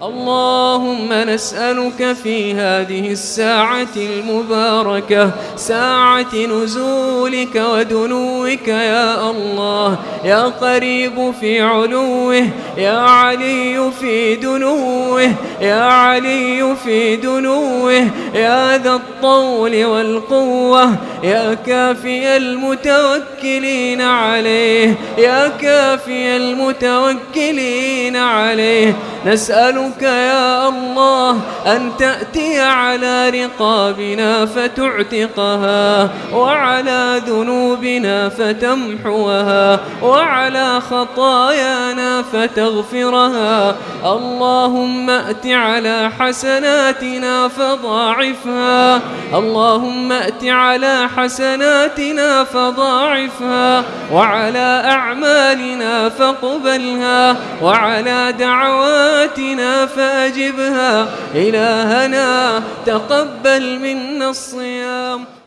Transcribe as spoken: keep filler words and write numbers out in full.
اللهم نسألك في هذه الساعة المباركة، ساعة نزولك ودنوك يا الله، يا قريب في علوه، يا علي في دنوه، يا علي في دنوه، يا ذا الطول والقوة، يا كافي المتوكلين عليه، يا كافي المتوكلين عليه. نسألك يا الله أن تأتي على رقابنا فتعتقها، وعلى ذنوبنا فتمحوها، وعلى خطايانا فتغفرها. اللهم أت على حسناتنا فضاعفها، اللهم أت على حسناتنا فضاعفها، وعلى أعمالنا فاقبلها، وعلى دعواتنا فأجبها. إلهنا تقبل منا الصيام.